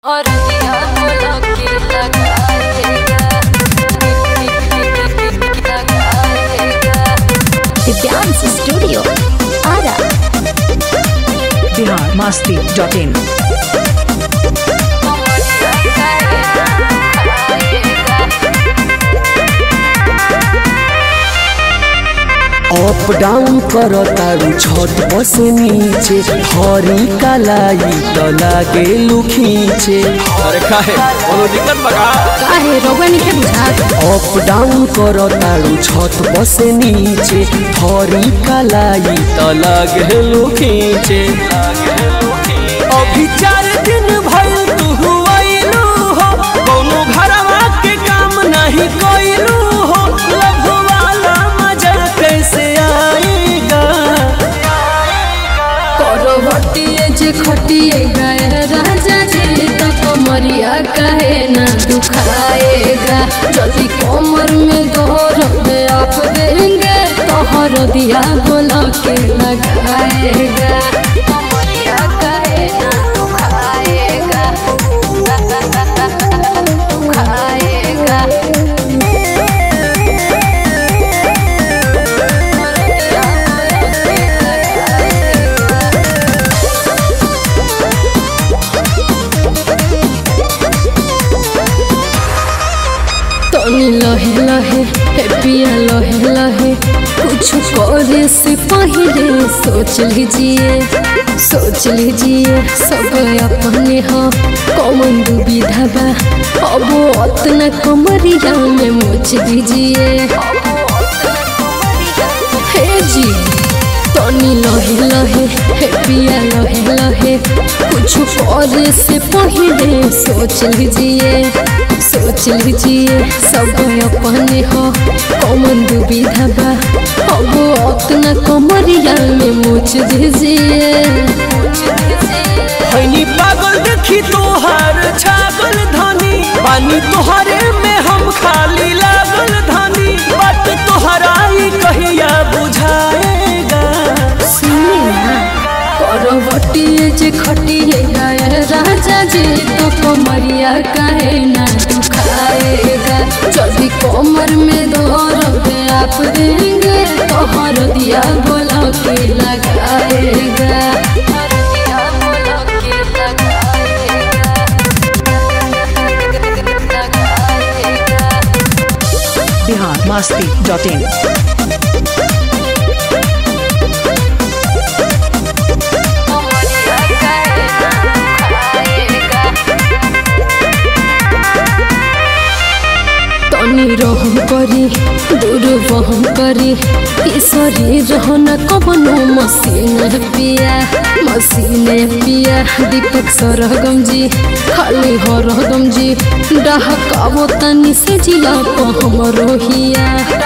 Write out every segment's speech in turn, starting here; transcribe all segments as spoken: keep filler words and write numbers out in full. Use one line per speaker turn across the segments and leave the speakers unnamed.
और दिया बोला के लगाएगा लगाएगा
Divyansh studio Ara
Bihar Masti dot in.
Up down करो तारू छत बस नीचे हरी कलाई तो लागे लुखीचे। अरे काहे कोनो दिक्कत बका
काहे रोगनी के बुझात
अप डाउन करो तारू छत बस नीचे हरी कलाई तो लागे लुखीचे। अभी चार दिन भइल तू आइलू हो कोनो घरवा के काम नहीं कइलू हो लव वाला मजा कैसे आएगा।
करवटिए जे खटिए गए राजा जी तो कमरिया कहे ना दुखाएगा। जल्दी कमर में दर्द आप देंगे तो हर दिया बोला के लगाएगा। कमरिया कहे ना दुखाएगा दुखाएगा। तनी लहे लहे हे पिया लहे लहे कुछ करे से पहले सोच लीजिए सोच लीजिए सब अपने हाँ कौन दुविधा बा अब उतना कमरिया में मुझ दीजिए हे जी। तनी लहे लहे हे पिया लहे लहे कुछ करे से पहले सोच लीजिए सोच लीजिए सब अपने हो कौन दुविधा बा अब उतना कमरिया में मुझ दीजिए।
हनी पागल देखी तोहार छागल धनी पानी तोहरे में हम खाली लागल धनी बात तोहरा ही कहिया बुझाएगा।
करवटिए जे खटिए गए राजा जी तो कमरिया कहे ना दुखाएगा। जल्दी कमर में दर्द आप देंगे तो हर दिया बोला के लगाएगा। हर दिया बोला के लगाएगा लगाएगा।
Bihar Masti dot in.
तनी रहम करी दूर वहम करी ईश्वरी रहना कबनो मसीन पिया मसीन पिया दीपक सरगम जी खाली हरदम जी डहकावो तनी से जिला को हम रोहिया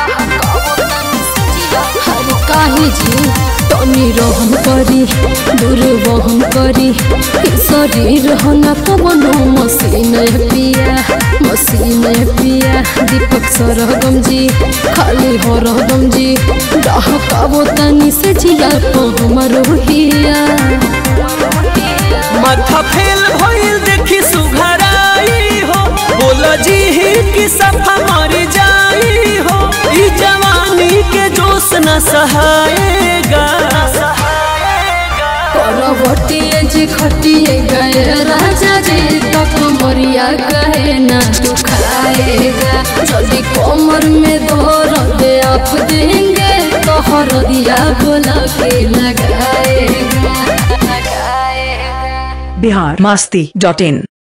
हर काहे जी। तनी रहम करी दूर वहम करी ईश्वरी रहना कबनो मसीन पिया मसीन पिया दीपक सरगम जी खाली हरदम जी डहकावो तनी से जिया को हम रोहिया।
माथा फेल भइल देखी सुघराई हो बोला जी ही कि सफा मर जाई हो ई जवानी के जोश न सहाएगा।
करवटिए जे खटिए गए राजा जी तो कमरिया कहे ना दुखाएगा। जल्दी कमर में दर्द आप देंगे तो हर दिया बोला के लगाएगा लगाएगा।
बिहार मस्ती डॉट इन।